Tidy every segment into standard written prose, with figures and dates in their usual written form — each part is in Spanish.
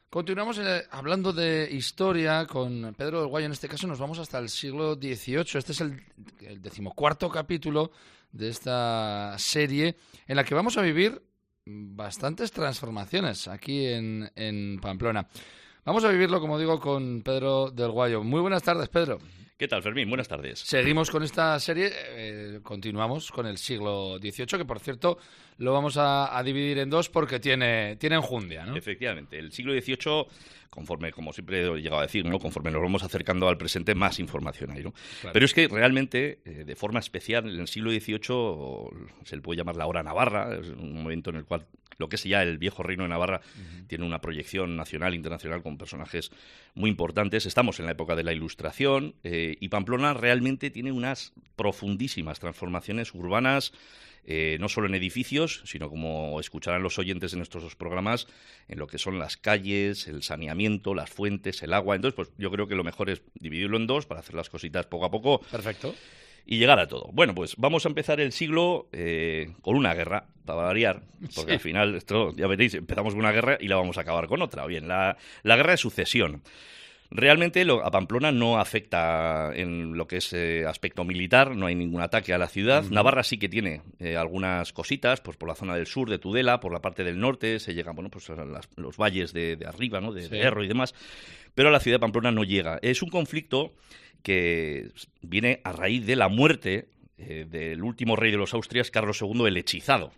Continuamos hablando de historia con Pedro del Guayo. En este caso nos vamos hasta el siglo XVIII. Este es el 14º capítulo de esta serie en la que vamos a vivir bastantes transformaciones aquí en Pamplona. Vamos a vivirlo, como digo, con Pedro del Guayo. Muy buenas tardes, Pedro. ¿Qué tal, Fermín? Buenas tardes. Seguimos con esta serie, continuamos con el siglo XVIII, que por cierto lo vamos a dividir en dos porque tiene enjundia, ¿no? Efectivamente, el siglo XVIII, conforme, como siempre he llegado a decir, ¿no? Conforme nos vamos acercando al presente, más información hay, ¿no? Claro. Pero es que realmente, de forma especial, en el siglo XVIII se le puede llamar la Hora Navarra, es un momento en el cual lo que es ya el viejo reino de Navarra tiene una proyección nacional, internacional, con personajes muy importantes. Estamos en la época de la Ilustración y Pamplona realmente tiene unas profundísimas transformaciones urbanas, no solo en edificios, sino, como escucharán los oyentes de nuestros dos programas, en lo que son las calles, el saneamiento, las fuentes, el agua. Entonces, pues yo creo que lo mejor es dividirlo en dos para hacer las cositas poco a poco. Perfecto. Y llegar a todo. Bueno, pues vamos a empezar el siglo con una guerra, para variar, porque al final, esto ya veréis, empezamos con una guerra y la vamos a acabar con otra. Bien, la guerra de sucesión. Realmente a Pamplona no afecta en lo que es aspecto militar, no hay ningún ataque a la ciudad. Navarra sí que tiene algunas cositas, pues por la zona del sur de Tudela, por la parte del norte, se llegan, bueno, pues a los valles de arriba, ¿no? de Erro y demás, pero a la ciudad de Pamplona no llega. Es un conflicto que viene a raíz de la muerte del último rey de los Austrias, Carlos II el Hechizado.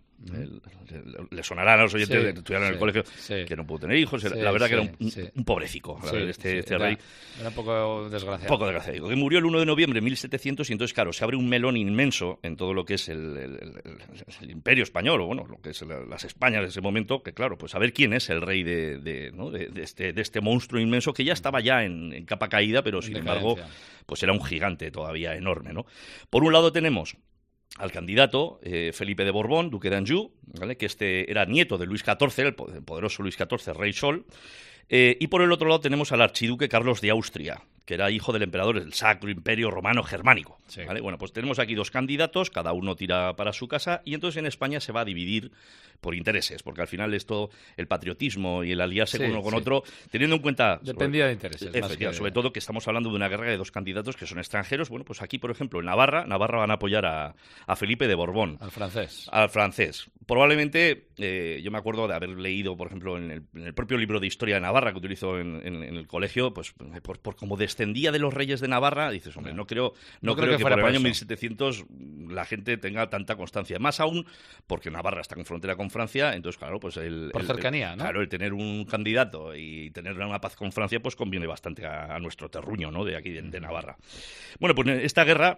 Le sonarán a los oyentes que estudiaron en el colegio que no pudo tener hijos. La verdad que era un pobrecico, este rey. Era un poco desgraciado. Poco desgraciado. Que murió el 1 de noviembre de 1700 y entonces, claro, se abre un melón inmenso en todo lo que es el imperio español, o bueno, lo que es las Españas de ese momento, que claro, pues a ver quién es el rey de este monstruo inmenso que ya estaba ya en capa caída, pero sin embargo, pues era un gigante todavía enorme, ¿no? Por un lado tenemos al candidato Felipe de Borbón, duque de Anjou, ¿vale? Que era nieto de Luis XIV, el poderoso Luis XIV, rey Sol, y por el otro lado tenemos al archiduque Carlos de Austria, que era hijo del emperador del Sacro Imperio Romano Germánico. ¿Vale? Bueno, pues tenemos aquí dos candidatos, cada uno tira para su casa, y entonces en España se va a dividir por intereses, porque al final esto, el patriotismo y el aliarse uno con otro, teniendo en cuenta... Dependía de intereses. Sobre todo que estamos hablando de una guerra de dos candidatos que son extranjeros. Bueno, pues aquí, por ejemplo, en Navarra van a apoyar a Felipe de Borbón. Al francés. Al francés. Probablemente, yo me acuerdo de haber leído, por ejemplo, en el propio libro de Historia de Navarra que utilizo en el colegio, pues por cómo descendía de los reyes de Navarra, dices, hombre, no creo que por el año 1700 la gente tenga tanta constancia. Más aún porque Navarra está en frontera con Francia, entonces, claro, pues por cercanía, ¿no? Claro, el tener un candidato y tener una paz con Francia, pues conviene bastante a nuestro terruño, ¿no? De aquí, de Navarra. Bueno, pues esta guerra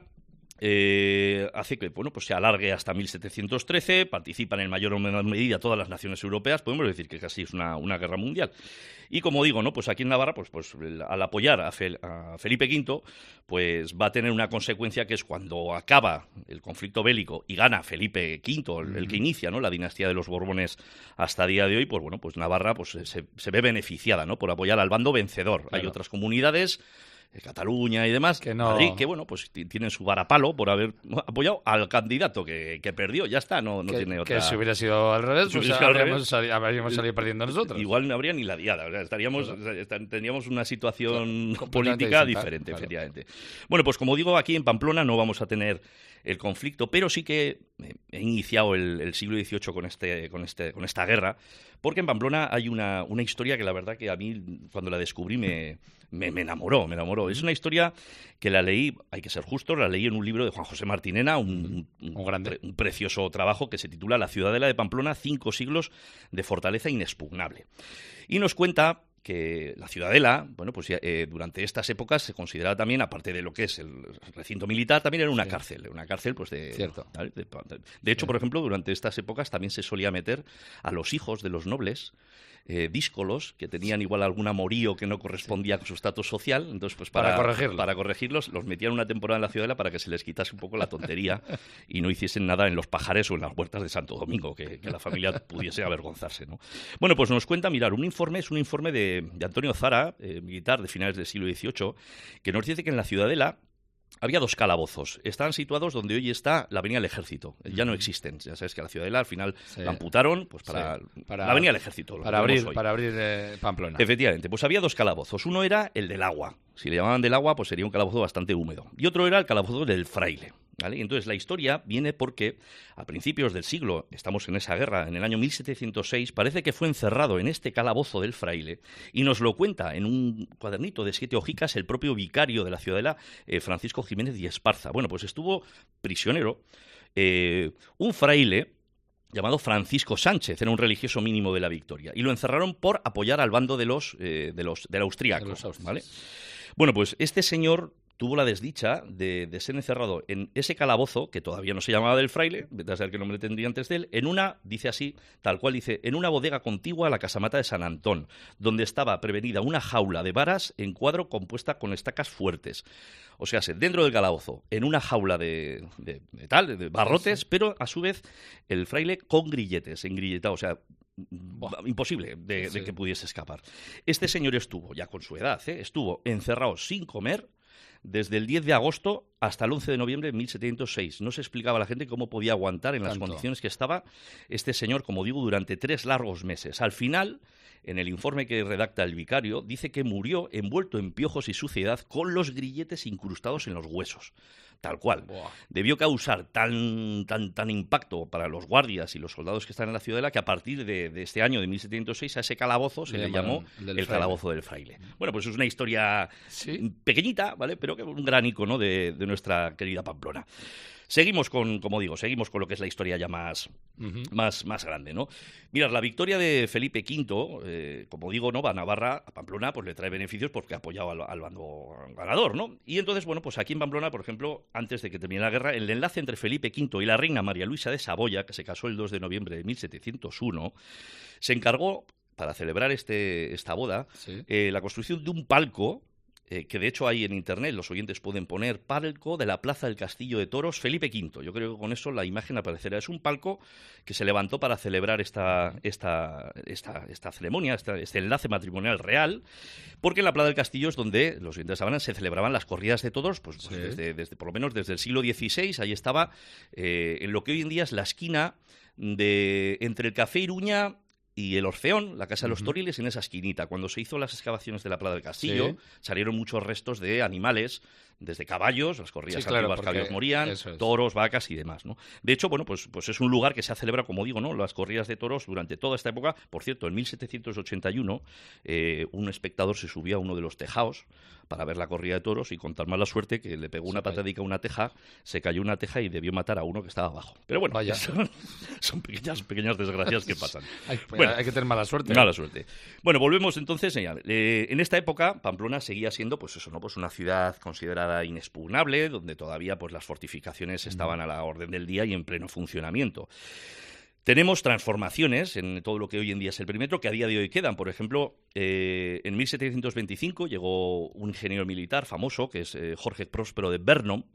hace que, bueno, pues se alargue hasta 1713, participan en mayor o menor medida todas las naciones europeas, podemos decir que casi es una guerra mundial. Y como digo, ¿no? Pues aquí en Navarra, pues al apoyar a Felipe V, pues va a tener una consecuencia que es cuando acaba el conflicto bélico y gana Felipe V, el que inicia, ¿no? La dinastía de los Borbones hasta el día de hoy, pues bueno, pues Navarra pues se ve beneficiada, ¿no? Por apoyar al bando vencedor. Claro. Hay otras comunidades, Cataluña y demás, que no... Madrid, que bueno, pues tienen su varapalo por haber apoyado al candidato que perdió, ya está, no tiene otra... Que si hubiera sido al revés, pues habríamos salido perdiendo nosotros. Igual no habría ni la diada, tendríamos una situación política diferente, claro. Efectivamente. Bueno, pues como digo, aquí en Pamplona no vamos a tener el conflicto, pero sí que he iniciado el siglo XVIII con esta guerra, porque en Pamplona hay una historia que la verdad que a mí, cuando la descubrí, me enamoró. Es una historia que la leí, hay que ser justo, la leí en un libro de Juan José Martinena, un precioso trabajo que se titula La Ciudadela de Pamplona, 5 siglos de fortaleza inexpugnable. Y nos cuenta que la Ciudadela, bueno, pues durante estas épocas se consideraba también, aparte de lo que es el recinto militar, también era una cárcel pues Cierto. De hecho, por ejemplo, durante estas épocas también se solía meter a los hijos de los nobles díscolos, que tenían igual algún amorío que no correspondía con su estatus social, entonces pues para corregirlos los metían una temporada en la Ciudadela para que se les quitase un poco la tontería y no hiciesen nada en los pajares o en las huertas de Santo Domingo, que la familia pudiese avergonzarse, ¿no? Bueno, pues nos cuenta, mirar, es un informe de Antonio Zara, militar de finales del siglo XVIII, que nos dice que en la Ciudadela había 2 calabozos. Estaban situados donde hoy está la Avenida del Ejército. Ya no existen. Ya sabes que la Ciudadela al final la amputaron pues para la Avenida del Ejército. Para abrir Pamplona. Efectivamente. Pues había 2 calabozos. Uno era el del agua. Si le llamaban del agua, pues sería un calabozo bastante húmedo. Y otro era el calabozo del fraile. ¿Vale? Entonces la historia viene porque a principios del siglo, estamos en esa guerra, en el año 1706, parece que fue encerrado en este calabozo del fraile y nos lo cuenta en un cuadernito de 7 hojicas el propio vicario de la Ciudadela, Francisco Jiménez y Esparza. Bueno, pues estuvo prisionero un fraile llamado Francisco Sánchez, era un religioso mínimo de la Victoria, y lo encerraron por apoyar al bando del austríaco, ¿vale? Bueno, pues este señor tuvo la desdicha de ser encerrado en ese calabozo, que todavía no se llamaba del fraile, vete a saber qué nombre tendría antes de él, en una, dice así, tal cual dice, en una bodega contigua a la casamata de San Antón, donde estaba prevenida una jaula de varas en cuadro compuesta con estacas fuertes. O sea, dentro del calabozo, en una jaula de metal, de barrotes, sí. Pero a su vez el fraile con grilletes, engrilletado, o sea, imposible de que pudiese escapar. Este señor estuvo, ya con su edad, estuvo encerrado sin comer desde el 10 de agosto hasta el 11 de noviembre de 1706. No se explicaba a la gente cómo podía aguantar en las condiciones que estaba este señor, como digo, durante 3 largos meses. Al final, en el informe que redacta el vicario, dice que murió envuelto en piojos y suciedad con los grilletes incrustados en los huesos. Tal cual. Buah. Debió causar tan impacto para los guardias y los soldados que están en la Ciudadela que a partir de este año de 1706 a ese calabozo se le llamó el calabozo del fraile. Bueno, pues es una historia pequeñita, ¿vale? Pero que un gran icono de nuestra querida Pamplona. Seguimos con, como digo, lo que es la historia ya más grande, ¿no? Mirad, la victoria de Felipe V, como digo, ¿no? Va a Navarra, a Pamplona, pues le trae beneficios porque ha apoyado al bando ganador, ¿no? Y entonces, bueno, pues aquí en Pamplona, por ejemplo, antes de que termine la guerra, el enlace entre Felipe V y la reina María Luisa de Saboya, que se casó el 2 de noviembre de 1701, se encargó, para celebrar esta boda, la construcción de un palco, que de hecho hay en internet, los oyentes pueden poner palco de la Plaza del Castillo de Toros Felipe V. Yo creo que con eso la imagen aparecerá. Es un palco que se levantó para celebrar esta ceremonia, este enlace matrimonial real, porque en la Plaza del Castillo es donde los oyentes sabrán se celebraban las corridas de toros, pues desde por lo menos desde el siglo XVI. Ahí estaba en lo que hoy en día es la esquina entre el Café Iruña y el Orfeón, la Casa de los Toriles, en esa esquinita. Cuando se hizo las excavaciones de la Plaza del Castillo, salieron muchos restos de animales, desde caballos, las corridas antiguas, caballos morían, toros, vacas y demás, ¿no? De hecho, bueno, pues es un lugar que se ha celebrado, como digo, ¿no? Las corridas de toros durante toda esta época. Por cierto, en 1781, un espectador se subió a uno de los tejados para ver la corrida de toros y con tan mala suerte que le pegó una patadica a una teja, se cayó una teja y debió matar a uno que estaba abajo. Pero bueno, son pequeñas desgracias que pasan. Hay que tener mala suerte. Mala suerte. Bueno, volvemos entonces. En esta época, Pamplona seguía siendo, pues eso, ¿no? Pues una ciudad considerada inexpugnable, donde todavía pues las fortificaciones estaban a la orden del día y en pleno funcionamiento. Tenemos transformaciones en todo lo que hoy en día es el perímetro, que a día de hoy quedan. Por ejemplo, en 1725 llegó un ingeniero militar famoso, que es Jorge Próspero de Vermont,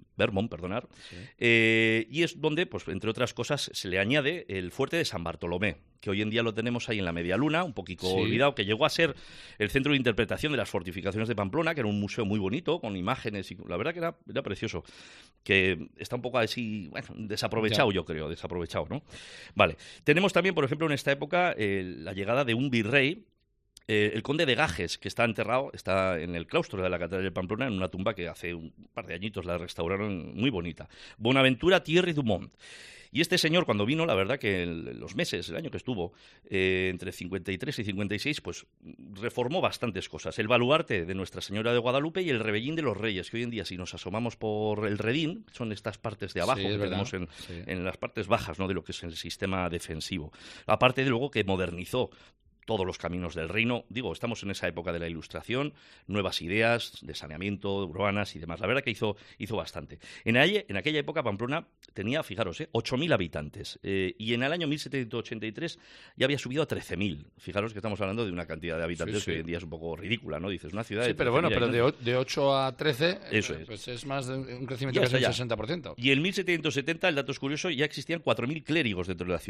y es donde, pues entre otras cosas, se le añade el fuerte de San Bartolomé, que hoy en día lo tenemos ahí en la Media Luna, un poquito olvidado, que llegó a ser el centro de interpretación de las fortificaciones de Pamplona, que era un museo muy bonito, con imágenes, y la verdad que era precioso, que está un poco así, bueno, desaprovechado, yo creo, ¿no? Vale. Tenemos también, por ejemplo, en esta época, la llegada de un virrey, el conde de Gajes, que está enterrado, está en el claustro de la Catedral de Pamplona, en una tumba que hace un par de añitos la restauraron muy bonita. Bonaventura Thierry Dumont. Y este señor, cuando vino, la verdad que en los meses, el año que estuvo, entre 53 y 56, pues reformó bastantes cosas. El baluarte de Nuestra Señora de Guadalupe y el rebellín de los Reyes, que hoy en día, si nos asomamos por el redín, son estas partes de abajo que tenemos en las partes bajas, ¿no?, de lo que es el sistema defensivo. Aparte de luego que modernizó todos los caminos del reino. Digo, estamos en esa época de la Ilustración, nuevas ideas de saneamiento, urbanas y demás. La verdad que hizo bastante. En aquella época Pamplona tenía, fijaros, 8.000 habitantes. Y en el año 1783 ya había subido a 13.000. Fijaros que estamos hablando de una cantidad de habitantes que hoy en día es un poco ridícula, ¿no? Dices, una ciudad de 13.000 pero bueno, habitantes. de 8 a 13 Eso pues es más de un crecimiento casi del 60%. Y en 1770, el dato es curioso, ya existían 4.000 clérigos dentro de la ciudad.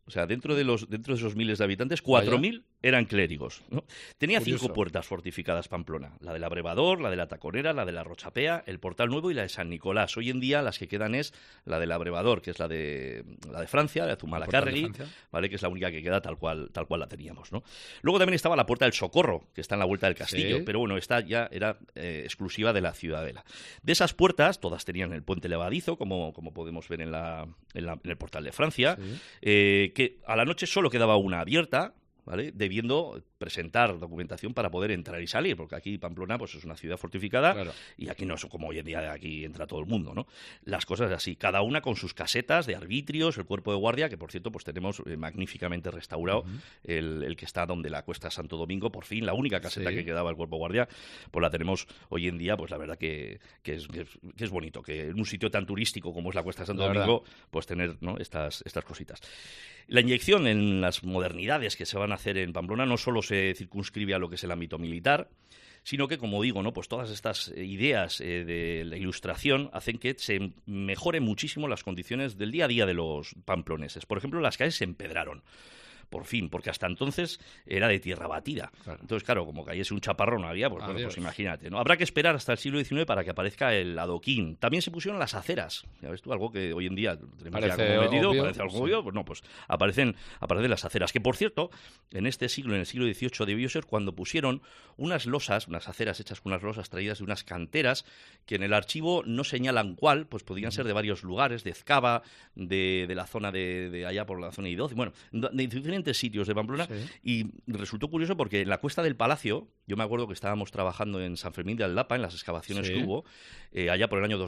o sea, dentro de esos miles de habitantes, 4.000 eran clérigos, ¿no? Tenía Curioso. 5 puertas fortificadas Pamplona, la del Abrevador, la de la Taconera, la de la Rochapea, el Portal Nuevo y la de San Nicolás. Hoy en día las que quedan es la del Abrevador, que es la de Francia, de Zumalacárregui, ¿vale? Que es la única que queda tal cual la teníamos, ¿no? Luego también estaba la Puerta del Socorro, que está en la vuelta del castillo, sí. pero bueno, esta ya era exclusiva de la ciudadela. De esas puertas, todas tenían el puente levadizo, como podemos ver en el Portal de Francia, Sí. que a la noche solo quedaba una abierta, ¿vale? Debiendo presentar documentación para poder entrar y salir, porque aquí Pamplona pues es una ciudad fortificada, Claro. y aquí no es como hoy en día, aquí entra todo el mundo, ¿no? Las cosas así, cada una con sus casetas de arbitrios, el cuerpo de guardia, que por cierto pues tenemos magníficamente restaurado, el que está donde la Cuesta Santo Domingo, por fin, la única caseta Sí. que quedaba el cuerpo de guardia, pues la tenemos hoy en día, pues la verdad que es bonito, que en un sitio tan turístico como es la Cuesta Santo Domingo, pues tener, ¿no?, estas cositas. La inyección en las modernidades que se van a hacer en Pamplona no solo se circunscribe a lo que es el ámbito militar, sino que, como digo, ¿no?, pues todas estas ideas de la ilustración hacen que se mejoren muchísimo las condiciones del día a día de los pamploneses. Por ejemplo, las calles se empedraron. Por fin, porque hasta entonces era de tierra batida. Claro. Entonces, claro, como cayese un chaparrón había, pues bueno, Adiós. pues imagínate, ¿no? Habrá que esperar hasta el siglo XIX para que aparezca el adoquín. También se pusieron las aceras. Ya ves tú, algo que hoy en día tenemos Parece ya como metido, obvio, parece algo sí. obvio, pues no, pues aparecen las aceras. Que por cierto, en el siglo XVIII debió ser cuando pusieron unas losas, unas aceras hechas con unas losas traídas de unas canteras, que en el archivo no señalan cuál, pues podían ser de varios lugares, de Ezcaba, de la zona de allá por la zona de I12, bueno, de diferentes sitios de Pamplona. Sí. Y resultó curioso porque en la Cuesta del Palacio, yo me acuerdo que estábamos trabajando en San Fermín de Aldapa, en las excavaciones Sí. que hubo, allá por el año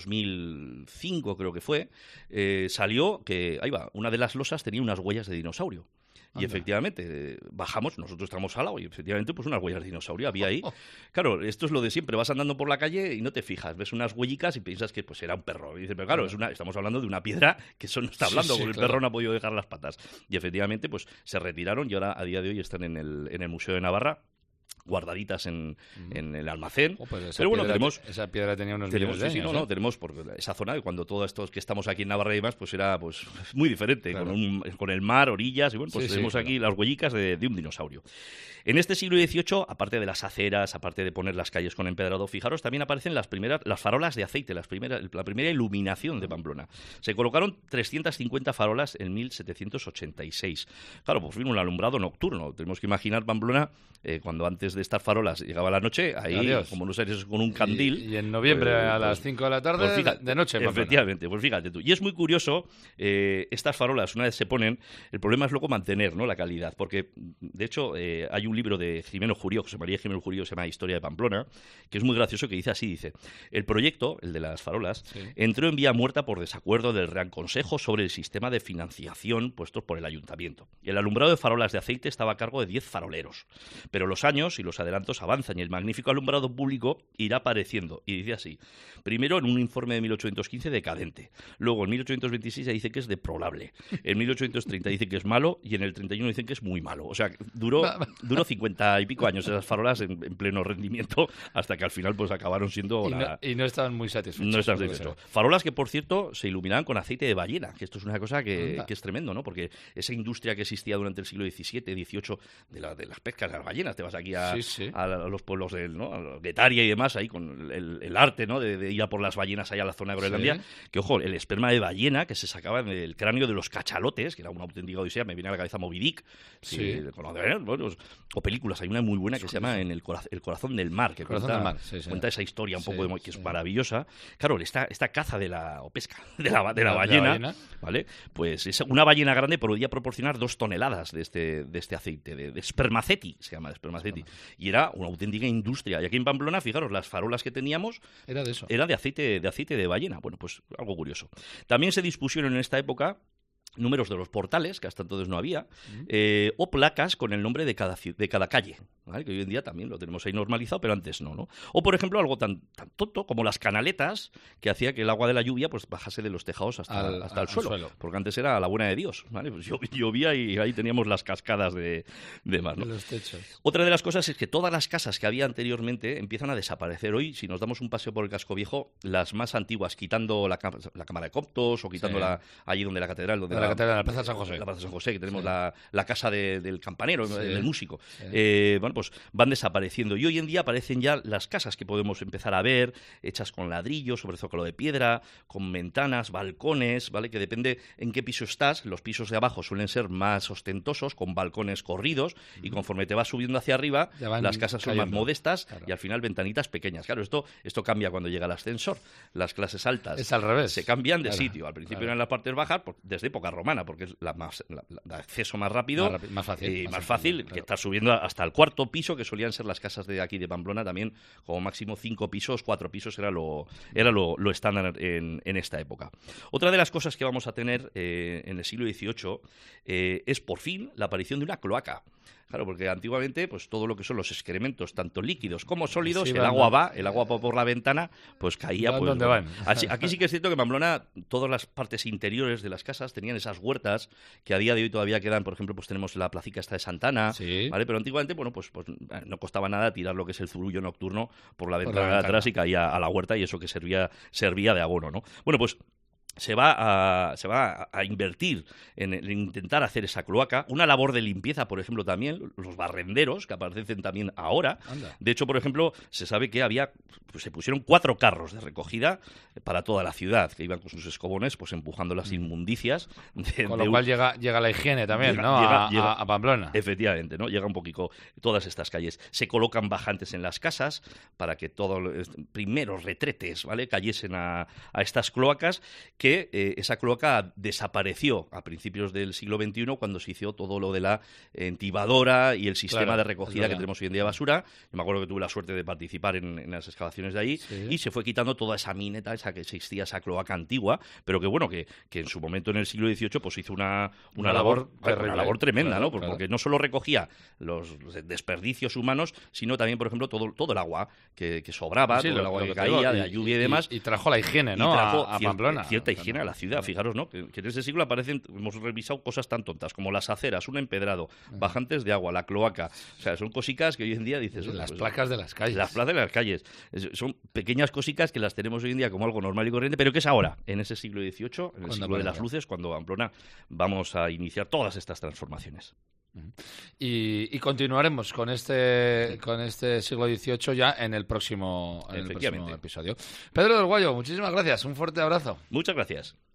2005 creo que fue, salió que, ahí va, una de las losas tenía unas huellas de dinosaurio. Y Anda. efectivamente, bajamos, nosotros estamos al lado y efectivamente pues unas huellas de dinosaurio había ahí. Claro, esto es lo de siempre, vas andando por la calle y no te fijas, ves unas huellicas y piensas que pues era un perro. Y dices, pero claro, estamos hablando de una piedra que eso no está hablando, Sí, porque el claro. perro no ha podido dejar las patas. Y efectivamente pues se retiraron y ahora a día de hoy están en el Museo de Navarra, guardaditas en el almacén. Oh, pues esa pero bueno, piedra, esa piedra tenía unos tenemos, millones de sí, años, sí, no, tenemos por esa zona, cuando todos estos que estamos aquí en Navarra y demás, pues era pues muy diferente, Claro. con el mar, orillas, y bueno, pues Sí, sí, tenemos claro. aquí las huellicas de un dinosaurio. En este siglo XVIII, aparte de las aceras, aparte de poner las calles con empedrado, fijaros, también aparecen las farolas de aceite, la primera iluminación de Pamplona. Se colocaron 350 farolas en 1786. Claro, por fin un alumbrado nocturno. Tenemos que imaginar Pamplona cuando antes de estas farolas llegaba la noche, ahí, Adiós. como los aires con un candil. Y en noviembre a las 5 de la tarde, pues fíjate, de noche. en Pamplona. Efectivamente, pues fíjate tú. Y es muy curioso, estas farolas, una vez se ponen, el problema es luego mantener, ¿no?, la calidad. Porque, de hecho, hay un libro de Jimeno Jurío, José María Jimeno Jurío, se llama Historia de Pamplona, que es muy gracioso, que dice así, dice: el proyecto, el de las farolas, Sí. entró en vía muerta por desacuerdo del Real Consejo sobre el sistema de financiación puestos por el ayuntamiento. Y el alumbrado de farolas de aceite estaba a cargo de 10 faroleros. Pero los años y los adelantos avanzan y el magnífico alumbrado público irá apareciendo. Y dice así: primero, en un informe de 1815, decadente. Luego, en 1826 ya dice que es deplorable. En 1830 dice que es malo y en el 31 dicen que es muy malo. O sea, duró 50 y pico años esas farolas en pleno rendimiento, hasta que al final pues acabaron siendo Y no estaban muy satisfechos. no están por lo que satisfechos. se ve. Farolas que, por cierto, se iluminaban con aceite de ballena, que esto es una cosa que Anda. es tremendo, ¿no? Porque esa industria que existía durante el siglo XVII, XVIII, de las pescas de las ballenas, te vas aquí a los pueblos ¿no?, a Guetaria y demás, ahí con el arte, ¿no?, de ir a por las ballenas allá a la zona de Groenlandia, que, ojo, el esperma de ballena que se sacaba del cráneo de los cachalotes, que era una auténtica odisea, me viene a la cabeza Moby Dick, o películas, hay una muy buena que se llama El corazón del mar, que cuenta esa historia un poco que es maravillosa. Claro, esta caza o pesca de la ballena, ¿vale? Pues una ballena grande podía proporcionar 2 toneladas de este aceite, de spermaceti, se llama, de spermaceti. Y era una auténtica industria. Y aquí en Pamplona, fijaros, las farolas que teníamos era de eso. Era de aceite de ballena. Bueno, pues algo curioso. También se dispusieron en esta época números de los portales, que hasta entonces no había, o placas con el nombre de cada calle, ¿vale? Que hoy en día también lo tenemos ahí normalizado, pero antes no. O, por ejemplo, algo tan tonto como las canaletas, que hacía que el agua de la lluvia pues bajase de los tejados hasta el suelo, porque antes era la buena de Dios, ¿vale? Pues llovía y ahí teníamos las cascadas de mar, ¿no? De los techos. Otra de las cosas es que todas las casas que había anteriormente empiezan a desaparecer. Hoy, si nos damos un paseo por el casco viejo, las más antiguas, quitando la cámara de Coptos o quitando allí donde la catedral, donde la catedral, la Plaza de San José. La Plaza de San José, que tenemos la casa del campanero, del músico. Sí. Bueno, pues van desapareciendo. Y hoy en día aparecen ya las casas que podemos empezar a ver, hechas con ladrillo, sobre zócalo de piedra, con ventanas, balcones, ¿vale? Que depende en qué piso estás. Los pisos de abajo suelen ser más ostentosos, con balcones corridos, y conforme te vas subiendo hacia arriba, las casas son más modestas, claro, y al final ventanitas pequeñas. Claro, esto cambia cuando llega el ascensor. Las clases altas es al revés. se cambian de sitio. Al principio eran las partes bajas, desde época romana, porque es de acceso más rápido, más fácil, y más fácil, que estar subiendo hasta el cuarto piso, que solían ser las casas de aquí de Pamplona, también como máximo 5 pisos, 4 pisos era lo estándar en esta época. Otra de las cosas que vamos a tener en el siglo XVIII es por fin la aparición de una cloaca. Claro, porque antiguamente, pues todo lo que son los excrementos, tanto líquidos como sólidos, el agua va por la ventana, pues caía. Van pues donde van. Aquí sí que es cierto que en Pamplona todas las partes interiores de las casas tenían esas huertas que a día de hoy todavía quedan. Por ejemplo, pues tenemos la placica esta de Santana, ¿vale? Pero antiguamente, bueno, pues no costaba nada tirar lo que es el zurullo nocturno por la ventana de atrás y caía a la huerta, y eso que servía de abono, ¿no? Bueno, pues se va a invertir en intentar hacer esa cloaca. Una labor de limpieza, por ejemplo, también, los barrenderos, que aparecen también ahora. Anda. De hecho, por ejemplo, se sabe que se pusieron 4 carros de recogida para toda la ciudad, que iban con sus escobones pues empujando las inmundicias. Con lo cual llega la higiene también, ¿no? A Pamplona. Efectivamente, ¿no? Llega un poquito todas estas calles. Se colocan bajantes en las casas para que todos los primeros retretes, ¿vale?, cayesen a estas cloacas, que esa cloaca desapareció a principios del siglo XXI cuando se hizo todo lo de la entibadora y el sistema de recogida que tenemos hoy en día de basura. Yo me acuerdo que tuve la suerte de participar en las excavaciones de ahí, y se fue quitando toda esa mineta, esa que existía, esa cloaca antigua, pero que bueno, que en su momento en el siglo XVIII pues hizo una labor tremenda, ¿no? Porque no solo recogía los desperdicios humanos, sino también, por ejemplo, todo el agua que sobraba, todo el agua que caía, de la lluvia y demás. Y trajo la higiene, ¿no? A Pamplona. Cierta higiene a la ciudad. Fijaros, ¿no? Que en ese siglo hemos revisado cosas tan tontas como las aceras, un empedrado, bajantes de agua, la cloaca. O sea, son cosicas que hoy en día dices... Las placas de las calles. Las placas de las calles. Son pequeñas cosicas que las tenemos hoy en día como algo normal y corriente, pero que es ahora, en ese siglo XVIII, en el siglo de las luces, cuando Pamplona vamos a iniciar todas estas transformaciones. Y continuaremos con este siglo XVIII ya en el próximo episodio. Pedro del Guayo, muchísimas gracias. Un fuerte abrazo. Muchas gracias.